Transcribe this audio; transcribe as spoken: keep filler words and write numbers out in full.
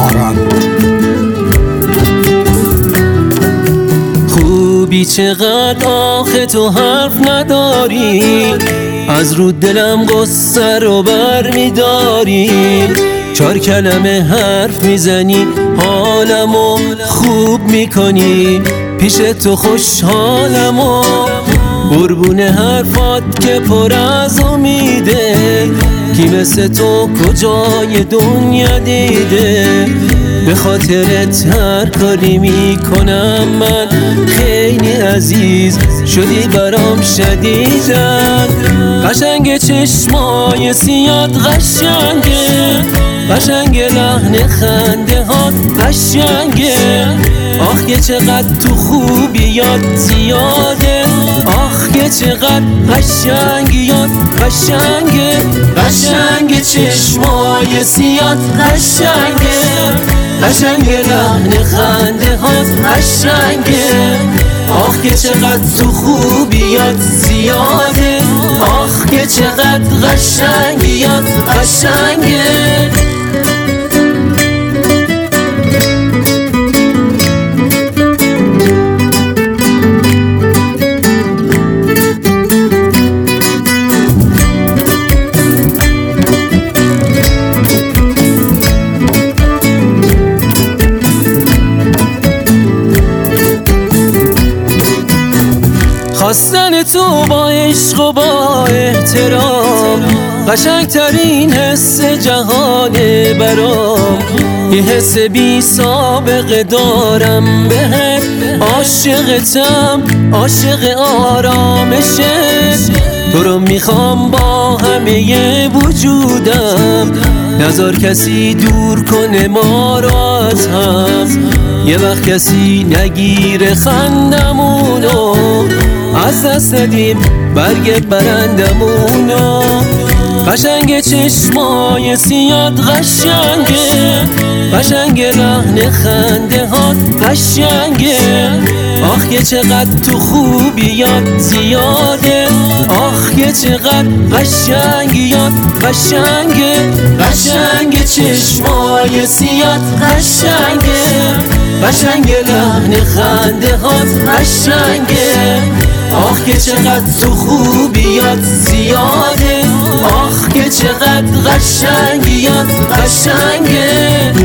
باران. خوبی چقدر آخه تو حرف نداری، از رو دلم قصه رو بر میداری. چار کلمه حرف میزنی حالمو خوب میکنی، پیش تو خوشحالمو. قربون حرفات که پر از امیده، کی مثل تو کجای دنیا دیده. به خاطرت هر کاری میکنم من، خیلی عزیز شدی برام شدیدن. قشنگ چشمای سیاد قشنگه، قشنگ لحن خنده ها قشنگه. آخ که چقدر تو خوبی یاد زیاده، آخ که چقدر قشنگی یاد قشنگه. قشنگ چشمای سیاد قشنگه، قشنگ لحن خنده ها قشنگه. آخ که چقدر تو خوبی یاد زیاده، آخ که چقدر قشنگی یاد قشنگه. خواستن تو با عشق و با احترام، قشنگترین حس جهانه برام. یه حس بی سابقه دارم بهت، عاشقتم عاشق آرامشت. تو رو میخوام با همه وجودم، نذار کسی دور کنه ما رو از هم. یه وقت کسی نگیره خندمونو، از دست ندیم برگ برندمونو. قشنگ چشمای سیاد قشنگه، قشنگ لحن خنده ها قشنگه. آخ که چقدر تو خوبی یاد زیاده، آخ که چقدر قشنگی یاد قشنگه. قشنگ چشمای سیاد قشنگه، قشنگ لحن خنده ها قشنگه. آخ که چقدر تو خوبی یاد زیاده، آخ که چقدر قشنگی یاد قشنگه.